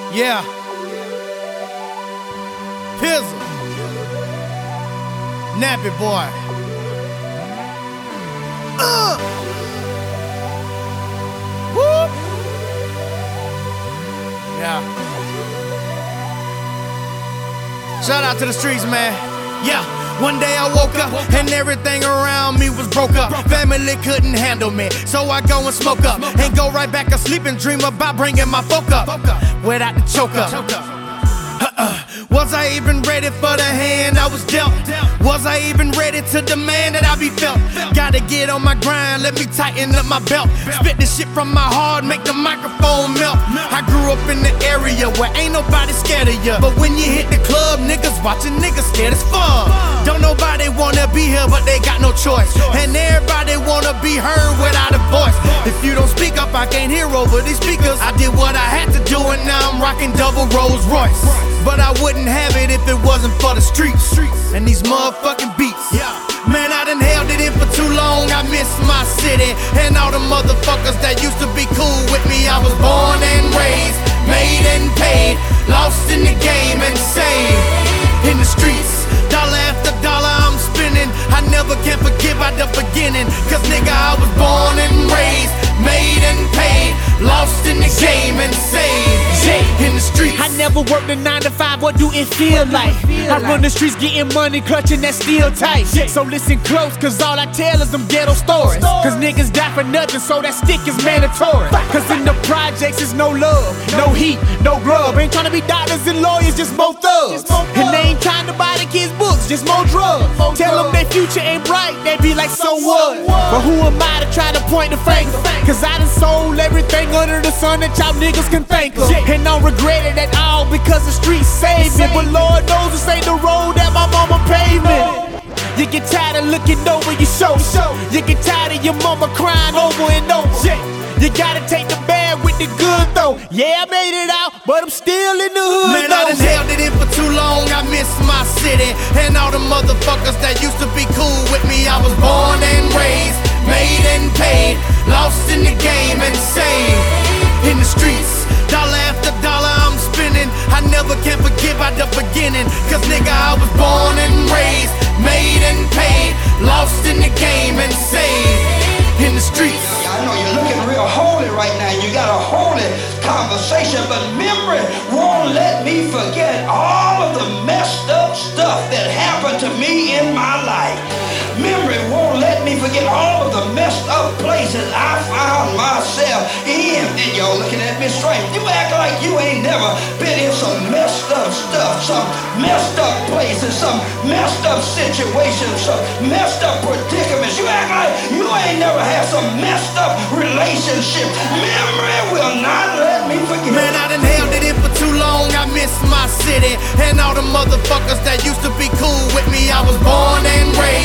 Yeah. Pizzle. Nappy boy. Whoop. Yeah. Shout out to the streets, man. Yeah. One day I woke up and everything around me was broke up. Family couldn't handle me, so I go and smoke up and go right back to sleep and dream about bringing my folk up without the choke up. Was I even ready for the hand I was dealt? Was I even ready to demand that I be felt? Gotta get on my grind, let me tighten up my belt. Spit this shit from my heart, make the microphone melt. I grew up in the area where ain't nobody scared of ya, but when you hit the club, niggas watching niggas scared as fuck. Don't nobody wanna be here, but they got no choice, and everybody wanna be heard without a voice. If you don't speak up, I can't hear over these speakers. I did what I had to do and now I'm rocking double Rolls Royce. But I wouldn't have it if it wasn't for the streets and these motherfucking beats. Man, I done held it in for too long. I miss my city and all the motherfuckers that used to be cool with me. I was born and raised, made and paid, lost in the game and saved in the streets. Dollar after dollar I'm spending. I never can forgive at the beginning, cause nigga I was born and raised, made and paid, lost in the game and saved in the streets. I never worked a 9 to 5, what do it feel like? I run the streets getting money, clutching that steel tight. So listen close, cause all I tell is them ghetto stories. Cause niggas die for nothing, so that stick is mandatory. Cause in the projects it's no love, no heat, no grub. Ain't trying to be doctors and lawyers, just more thugs. And they ain't trying to buy the kids books, just more drugs. Tell them their future ain't bright, they be like, so what? But who am I to try to point the finger? Cause I done sold everything under the sun that y'all niggas can think of. And don't regret it at all because the streets saved me. But Lord knows this ain't the road that my mama paved me. You get tired of looking over your shoulder. You get tired of your mama crying over and over. You gotta take the bad with the good though. Yeah, I made it out, but I'm still in the hood. Man, I done held it in for too long. I miss my city and all the motherfuckers that used to be cool with me. I was born and raised, made and paid, lost in the game and saved in the streets. Dollar after dollar I'm spending. I never can forgive at the beginning, cause nigga I was born and raised, made and paid, lost in the game and saved in the streets. I know you're looking real holy right now. You got a holy conversation, but memory won't let me forget all of the messed up stuff that happened to me in my life. Memory won't let me forget all of the messed up places I found myself in. And y'all looking at me strange. You act like you ain't never been in some messed up stuff, some messed up places, some messed up situations, some messed up predicaments. You act like you ain't never had some messed up relationships. Memory will not let me forget. Man, I done held it in for too long. I miss my city and all the motherfuckers that used to be cool with me. I was born and raised,